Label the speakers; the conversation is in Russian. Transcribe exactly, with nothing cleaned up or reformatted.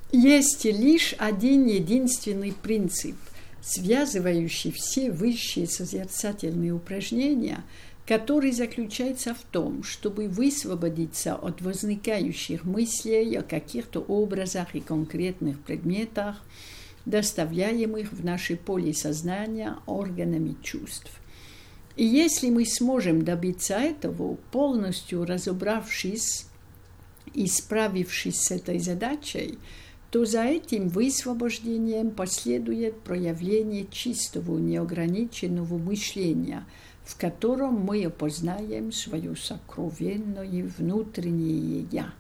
Speaker 1: Есть лишь один единственный принцип, связывающий все высшие созерцательные упражнения, который заключается в том, чтобы высвободиться от возникающих мыслей о каких-то образах и конкретных предметах, доставляемых в наше поле сознания органами чувств. И если мы сможем добиться этого, полностью разобравшись и справившись с этой задачей, то за этим высвобождением последует проявление чистого, неограниченного мышления, в котором мы опознаем свое сокровенное внутреннее «Я».